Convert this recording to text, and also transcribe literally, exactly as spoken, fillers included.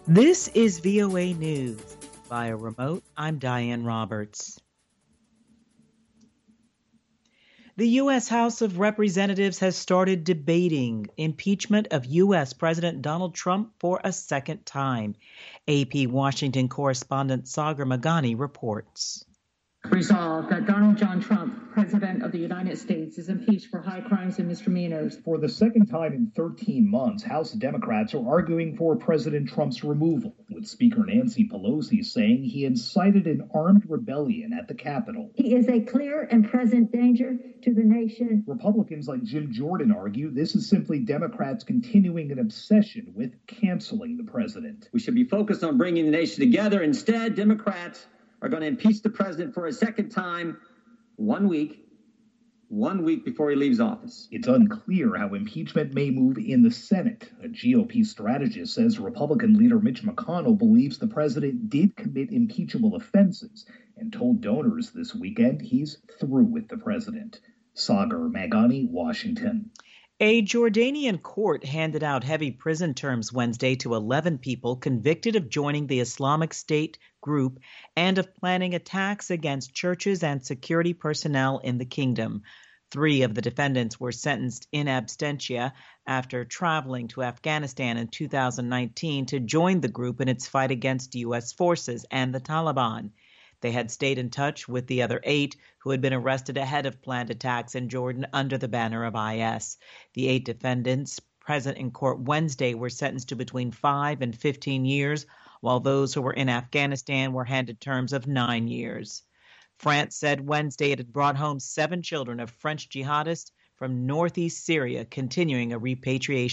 This is V O A News. Via remote, I'm Diane Roberts. The U S House of Representatives has started debating impeachment of U S President Donald Trump for a second time. A P Washington correspondent Sagar Meghani reports. Resolved that Donald John Trump, President of the United States, is impeached for high crimes and misdemeanors. For the second time in thirteen months, House Democrats are arguing for President Trump's removal, with Speaker Nancy Pelosi saying he incited an armed rebellion at the Capitol. He is a clear and present danger to the nation. Republicans like Jim Jordan argue this is simply Democrats continuing an obsession with canceling the president. We should be focused on bringing the nation together. Instead, Democrats are going to impeach the president for a second time, one week, one week before he leaves office. It's unclear how impeachment may move in the Senate. A G O P strategist says Republican leader Mitch McConnell believes the president did commit impeachable offenses and told donors this weekend he's through with the president. Sagar Meghani, Washington. A Jordanian court handed out heavy prison terms Wednesday to eleven people convicted of joining the Islamic State group and of planning attacks against churches and security personnel in the kingdom. Three of the defendants were sentenced in absentia after traveling to Afghanistan in two thousand nineteen to join the group in its fight against U S forces and the Taliban. They had stayed in touch with the other eight who had been arrested ahead of planned attacks in Jordan under the banner of I S. The eight defendants present in court Wednesday were sentenced to between five and fifteen years, while those who were in Afghanistan were handed terms of nine years. France said Wednesday it had brought home seven children of French jihadists from northeast Syria, continuing a repatriation